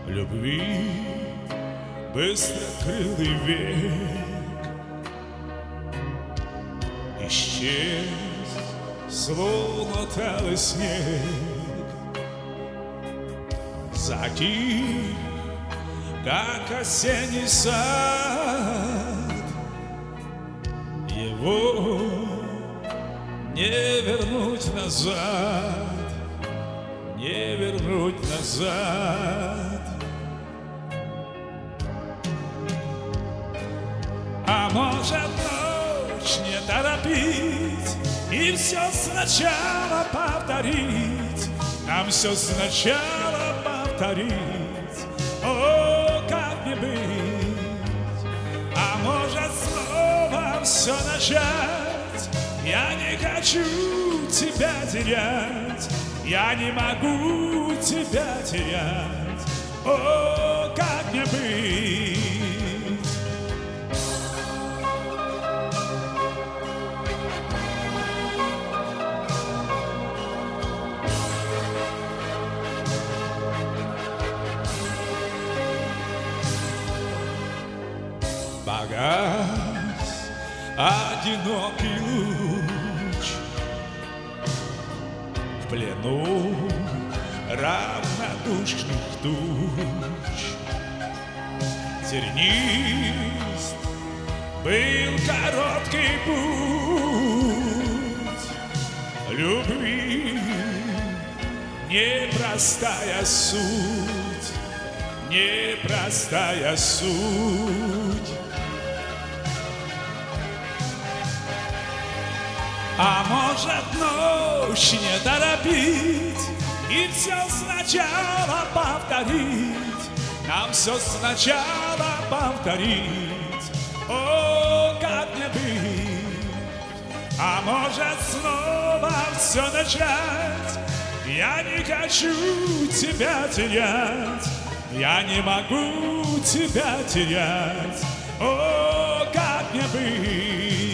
любви быстрокрылый век исчез, словно талый снег, затих, как осенний сад. Его не вернуть назад, не вернуть назад. А может, ночь не торопить и все сначала повторить, нам все сначала повторить. О, как не быть! А может, снова все начать? Я не хочу тебя терять, я не могу тебя терять. О, как не быть! Погас одинокий луч в плену равнодушных туч. Тернист был короткий путь любви, непростая суть, непростая суть. А может, ночь не торопить и все сначала повторить, нам все сначала повторить. О, как не быть! А может, снова все начать? Я не хочу тебя терять, я не могу тебя терять. О, как не быть!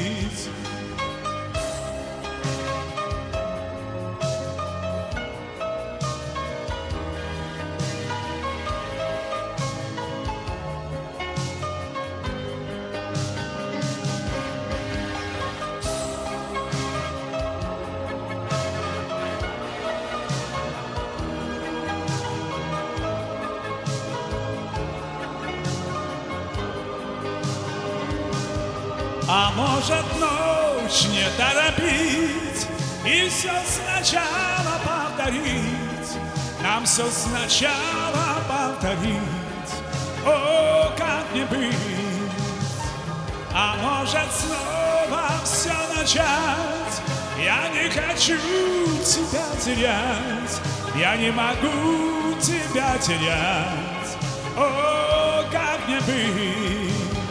А может, ночь не торопить и все сначала повторить, нам все сначала повторить. О, как не быть! А может, снова все начать? Я не хочу тебя терять, я не могу тебя терять. О, как не быть!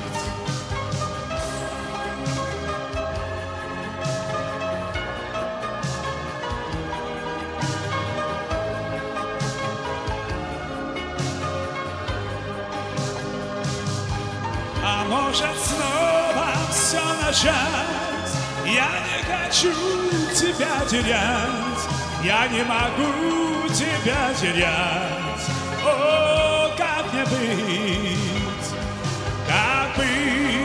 А может, снова все начать? Я не хочу тебя терять, я не могу тебя терять. О, как не быть, как быть?